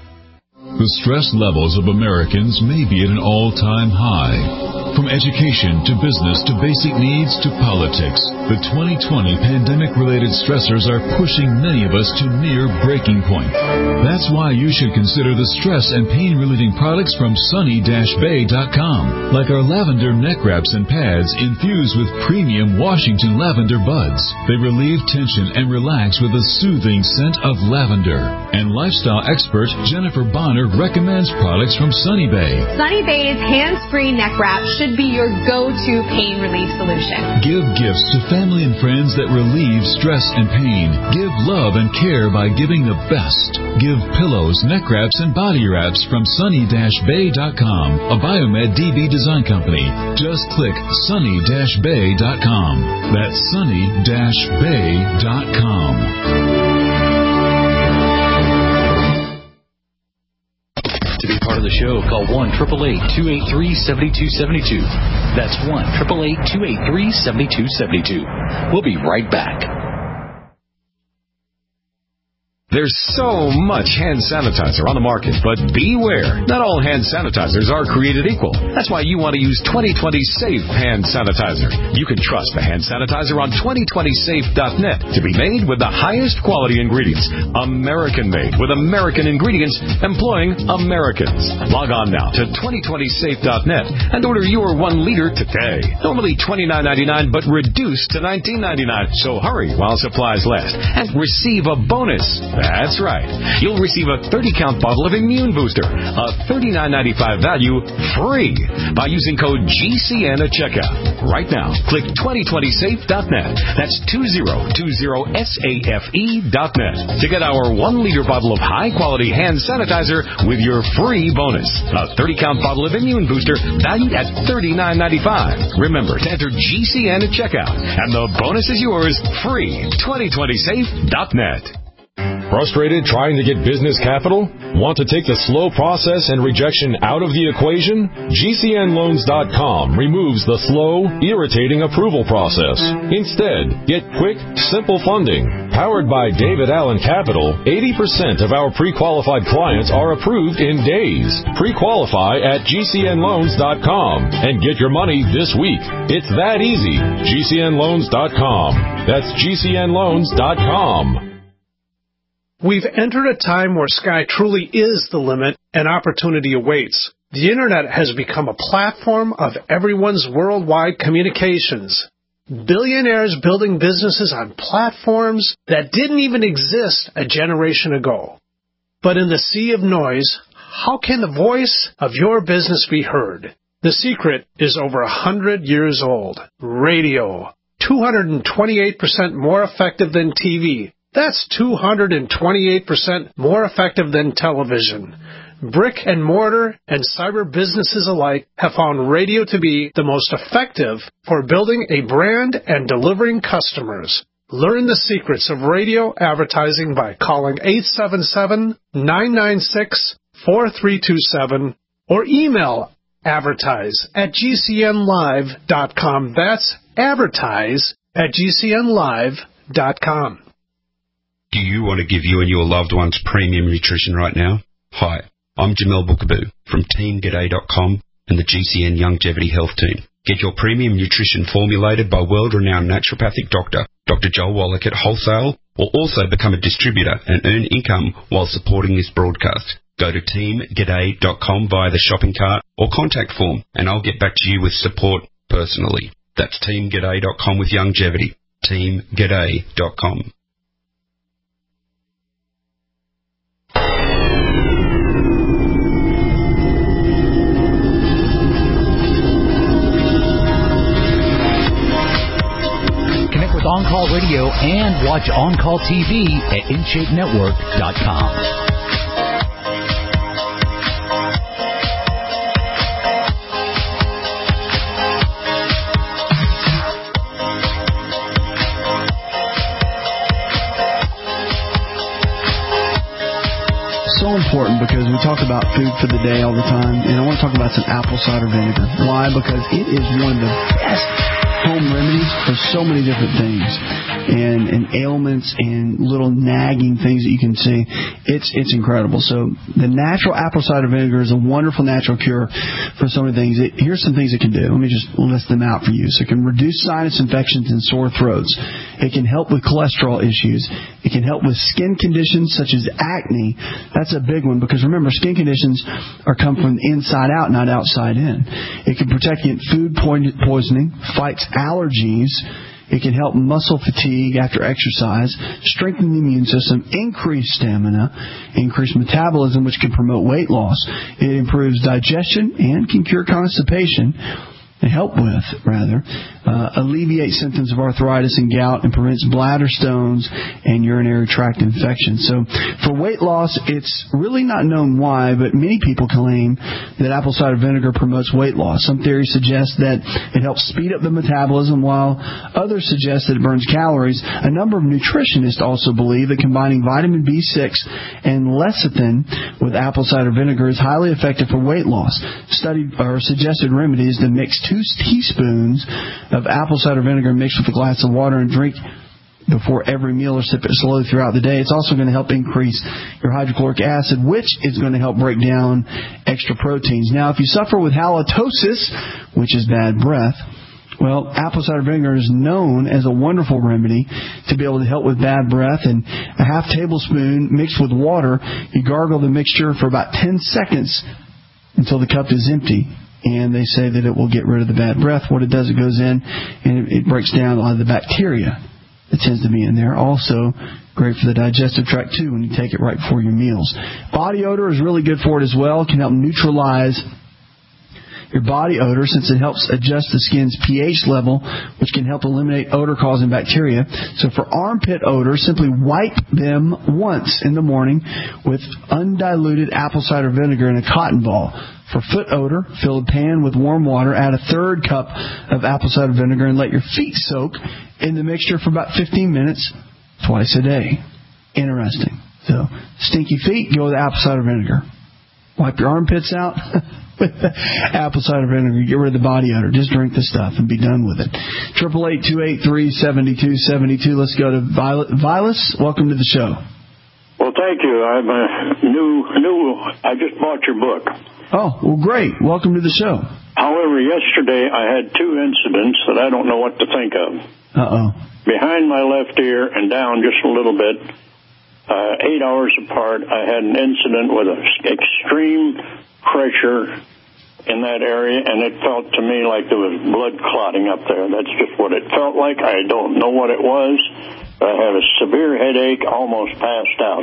The stress levels of Americans may be at an all-time high. From education to business to basic needs to politics, the twenty twenty pandemic-related stressors are pushing many of us to near breaking point. That's why you should consider the stress and pain-relieving products from Sunny Bay dot com, like our lavender neck wraps and pads infused with premium Washington lavender buds. They relieve tension and relax with a soothing scent of lavender. And lifestyle expert Jennifer Bonner recommends products from Sunny Bay. Sunny Bay's hands-free neck wrap should be your go-to pain relief solution. Give gifts to family and friends that relieve stress and pain. Give love and care by giving the best. Give pillows, neck wraps, and body wraps from Sunny Bay dot com, a Biomed D B design company. Just click Sunny Bay dot com. That's Sunny Bay dot com. To be part of the show, call one eight eight eight, two eight three, seven two seven two. That's one eight eight eight, two eight three, seven two seven two. We'll be right back. There's so much hand sanitizer on the market, but beware. Not all hand sanitizers are created equal. That's why you want to use twenty twenty Safe Hand Sanitizer. You can trust the hand sanitizer on twenty twenty safe dot net to be made with the highest quality ingredients. American-made with American ingredients employing Americans. Log on now to twenty twenty safe dot net and order your one liter today. Normally twenty-nine ninety-nine, but reduced to nineteen ninety-nine. So hurry while supplies last and receive a bonus. That's right. You'll receive a thirty count bottle of Immune Booster, a thirty-nine ninety-five value, free by using code G C N at checkout. Right now, click twenty twenty safe dot net. That's two zero two zero safe dot net to get our one liter bottle of high-quality hand sanitizer with your free bonus. A thirty count bottle of Immune Booster valued at thirty-nine ninety-five. Remember to enter G C N at checkout, and the bonus is yours free. twenty twenty safe dot net. Frustrated trying to get business capital? Want to take the slow process and rejection out of the equation? G C N loans dot com removes the slow, irritating approval process. Instead, get quick, simple funding. Powered by David Allen Capital, eighty percent of our pre-qualified clients are approved in days. Pre-qualify at G C N loans dot com and get your money this week. It's that easy. G C N loans dot com. That's G C N loans dot com. We've entered a time where sky truly is the limit and opportunity awaits. The Internet has become a platform of everyone's worldwide communications. Billionaires building businesses on platforms that didn't even exist a generation ago. But in the sea of noise, how can the voice of your business be heard? The secret is over a hundred years old. Radio. two hundred twenty-eight percent more effective than T V. That's two hundred twenty-eight percent more effective than television. brick and mortar and cyber businesses alike have found radio to be the most effective for building a brand and delivering customers. Learn the secrets of radio advertising by calling eight seven seven, nine nine six, four three two seven or email advertise at g c n live dot com. That's advertise at g c n live dot com. Do you want to give you and your loved ones premium nutrition right now? Hi, I'm Jamel Bookaboo from team g'day dot com and the G C N Longevity Health Team. Get your premium nutrition formulated by world-renowned naturopathic doctor, Doctor Joel Wallach at wholesale, or also become a distributor and earn income while supporting this broadcast. Go to team g'day dot com via the shopping cart or contact form, and I'll get back to you with support personally. That's team g'day dot com with longevity. team g'day dot com. Connect with On Call Radio and watch On Call T V at in shape network dot com. So important because we talk about food for the day all the time, and I want to talk about some apple cider vinegar. Why? Because it is one of the best home remedies for so many different things and, and ailments and little nagging things that you can see. It's it's incredible. So the natural apple cider vinegar is a wonderful natural cure for so many things. It, here's some things it can do. Let me just list them out for you. So it can reduce sinus infections and sore throats. It can help with cholesterol issues. It can help with skin conditions such as acne. That's a big one because remember, skin conditions are come from the inside out, not outside in. It can protect against food poisoning, fights allergies. It can help muscle fatigue after exercise, strengthen the immune system, increase stamina, increase metabolism, which can promote weight loss. It improves digestion and can cure constipation. Help with, rather, uh, alleviate symptoms of arthritis and gout and prevents bladder stones and urinary tract infections. So for weight loss, it's really not known why, but many people claim that apple cider vinegar promotes weight loss. Some theories suggest that it helps speed up the metabolism, while others suggest that it burns calories. A number of nutritionists also believe that combining vitamin B six and lecithin with apple cider vinegar is highly effective for weight loss. Studied or suggested remedies to mix two teaspoons of apple cider vinegar mixed with a glass of water and drink before every meal or sip it slowly throughout the day. It's also going to help increase your hydrochloric acid, which is going to help break down extra proteins. Now, if you suffer with halitosis, which is bad breath, well, apple cider vinegar is known as a wonderful remedy to be able to help with bad breath. And a half tablespoon mixed with water, you gargle the mixture for about ten seconds until the cup is empty. And they say that it will get rid of the bad breath. What it does, it goes in and it, it breaks down a lot of the bacteria that tends to be in there. Also, great for the digestive tract, too, when you take it right before your meals. Body odor is really good for it as well. It can help neutralize your body odor since it helps adjust the skin's pH level, which can help eliminate odor-causing bacteria. So for armpit odor, simply wipe them once in the morning with undiluted apple cider vinegar in a cotton ball. For foot odor, fill a pan with warm water, add a third cup of apple cider vinegar, and let your feet soak in the mixture for about fifteen minutes twice a day. Interesting. So, stinky feet, go with apple cider vinegar. Wipe your armpits out with apple cider vinegar. Get rid of the body odor. Just drink the stuff and be done with it. eight eight eight, two eight three, seven two seven two. Let's go to Violet. Violet, welcome to the show. Well, thank you. I'm a new, new, I just bought your book. Oh, well, great. Welcome to the show. However, yesterday I had two incidents that I don't know what to think of. Uh-oh. Behind my left ear and down just a little bit, uh, eight hours apart, I had an incident with an extreme pressure in that area, and it felt to me like there was blood clotting up there. That's just what it felt like. I don't know what it was. I had a severe headache, almost passed out,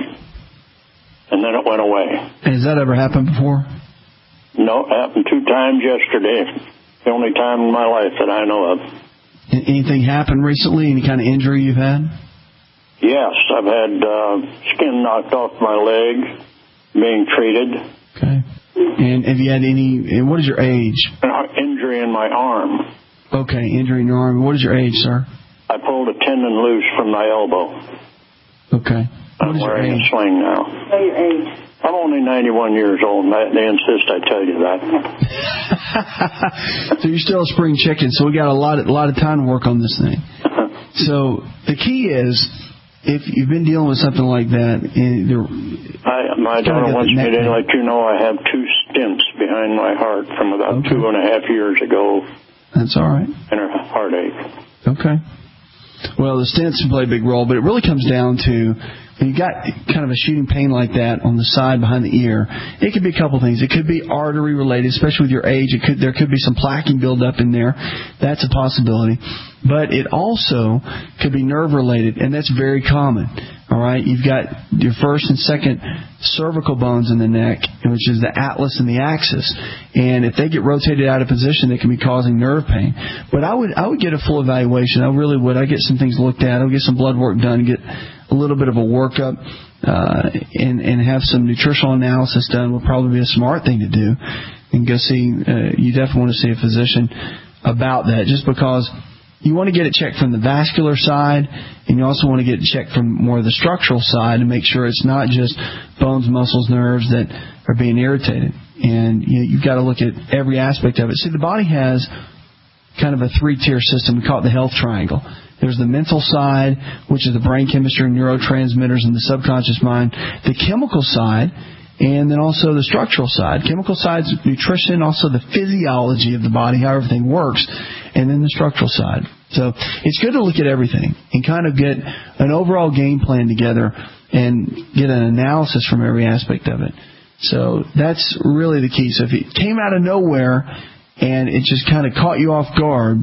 and then it went away. Has that ever happened before? No, it happened two times yesterday. The only time in my life that I know of. Anything happened recently? Any kind of injury you've had? Yes, I've had uh, skin knocked off my leg, being treated. Okay. And have you had any, and what is your age? An injury in my arm. Okay, injury in your arm. What is your age, sir? I pulled a tendon loose from my elbow. Okay. What I'm is your wearing age? a sling now. Tell your age. I'm only ninety-one years old, and they insist I tell you that. So you're still a spring chicken, so we got a lot of, a lot of time to work on this thing. So the key is, if you've been dealing with something like that, and there, I, my daughter wants me to let you know I have two stents behind my heart from about okay. two and a half years ago. That's all right. And a heartache. Okay. Well, the stents play a big role, but it really comes down to, when you got kind of a shooting pain like that on the side behind the ear, it could be a couple things. It could be artery related, especially with your age. It could there could be some plaquing buildup in there. That's a possibility. But it also could be nerve related, and that's very common. All right, you've got your first and second cervical bones in the neck, which is the atlas and the axis, and if they get rotated out of position, they can be causing nerve pain. But I would I would get a full evaluation. I really would. I'd get some things looked at. I'll get some blood work done, get a little bit of a workup, uh, and and have some nutritional analysis done. Would probably be a smart thing to do, and go see. Uh, you definitely want to see a physician about that, just because. You want to get it checked from the vascular side, and you also want to get it checked from more of the structural side to make sure it's not just bones, muscles, nerves that are being irritated. And you know, you've got to look at every aspect of it. See, the body has kind of a three-tier system. We call it the health triangle. There's the mental side, which is the brain chemistry and neurotransmitters in the subconscious mind. The chemical side, and then also the structural side. Chemical side's nutrition, also the physiology of the body, how everything works, and then the structural side. So it's good to look at everything and kind of get an overall game plan together and get an analysis from every aspect of it. So that's really the key. So if it came out of nowhere and it just kind of caught you off guard,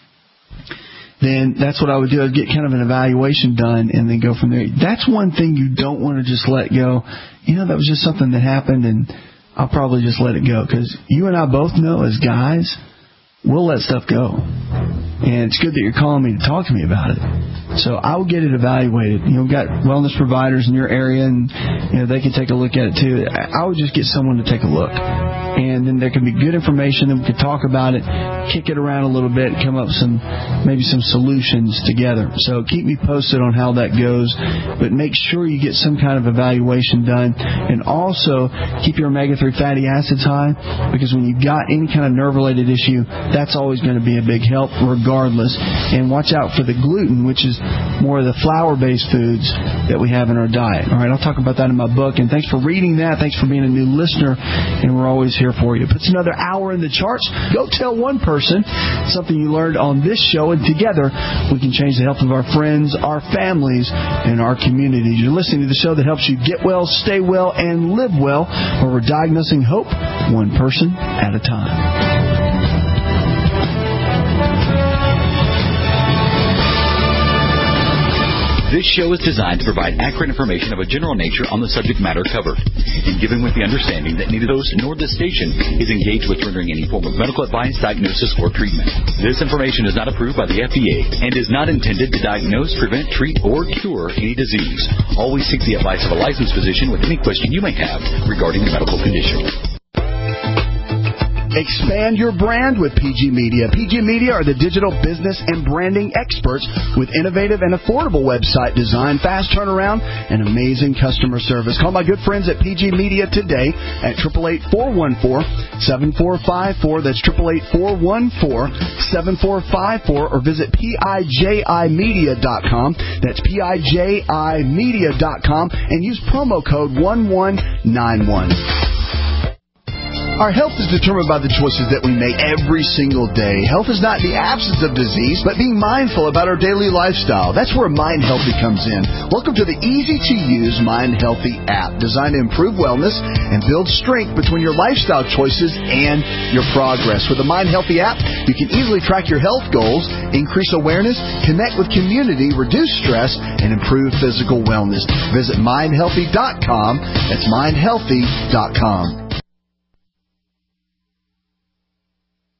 then that's what I would do. I'd get kind of an evaluation done and then go from there. That's one thing you don't want to just let go. You know, that was just something that happened, and I'll probably just let it go. Because you and I both know as guys, we'll let stuff go. And it's good that you're calling me to talk to me about it. So I will get it evaluated. You know, we've got wellness providers in your area, and you know they can take a look at it too. I would just get someone to take a look, and then there can be good information, and we could talk about it, kick it around a little bit, and come up with some maybe some solutions together. So keep me posted on how that goes, but make sure you get some kind of evaluation done, and also keep your omega three fatty acids high, because when you've got any kind of nerve-related issue, that's always going to be a big help regardless. And watch out for the gluten, which is more of the flour-based foods that we have in our diet. All right, I'll talk about that in my book. And thanks for reading that. Thanks for being a new listener. And we're always here for you. Puts another hour in the charts. Go tell one person something you learned on this show, and together we can change the health of our friends, our families, and our communities. You're listening to the show that helps you get well, stay well, and live well, where we're diagnosing hope one person at a time. This show is designed to provide accurate information of a general nature on the subject matter covered, and given with the understanding that neither host nor this station is engaged with rendering any form of medical advice, diagnosis, or treatment. This information is not approved by the F D A and is not intended to diagnose, prevent, treat, or cure any disease. Always seek the advice of a licensed physician with any question you may have regarding a medical condition. Expand your brand with P G Media. P G Media are the digital business and branding experts with innovative and affordable website design, fast turnaround, and amazing customer service. Call my good friends at P G Media today at eight eight eight, four one four, seven four five four. That's eight eight eight, four one four, seven four five four, or visit P I J I media dot com. That's P I J I media dot com and use promo code one one nine one. Our health is determined by the choices that we make every single day. Health is not the absence of disease, but being mindful about our daily lifestyle. That's where Mind Healthy comes in. Welcome to the easy-to-use Mind Healthy app, designed to improve wellness and build strength between your lifestyle choices and your progress. With the Mind Healthy app, you can easily track your health goals, increase awareness, connect with community, reduce stress, and improve physical wellness. Visit mind healthy dot com. That's mind healthy dot com.